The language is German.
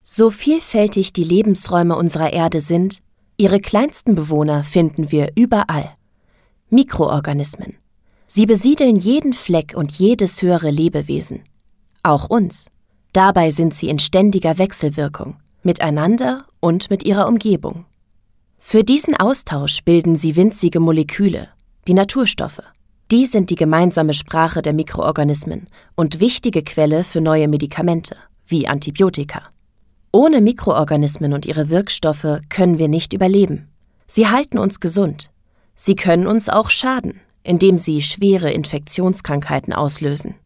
So vielfältig die Lebensräume unserer Erde sind, ihre kleinsten Bewohner finden wir überall. Mikroorganismen. Sie besiedeln jeden Fleck und jedes höhere Lebewesen. Auch uns. Dabei sind sie in ständiger Wechselwirkung, miteinander und mit ihrer Umgebung. Für diesen Austausch bilden sie winzige Moleküle, die Naturstoffe. Die sind die gemeinsame Sprache der Mikroorganismen und wichtige Quelle für neue Medikamente, wie Antibiotika. Ohne Mikroorganismen und ihre Wirkstoffe können wir nicht überleben. Sie halten uns gesund. Sie können uns auch schaden, indem sie schwere Infektionskrankheiten auslösen.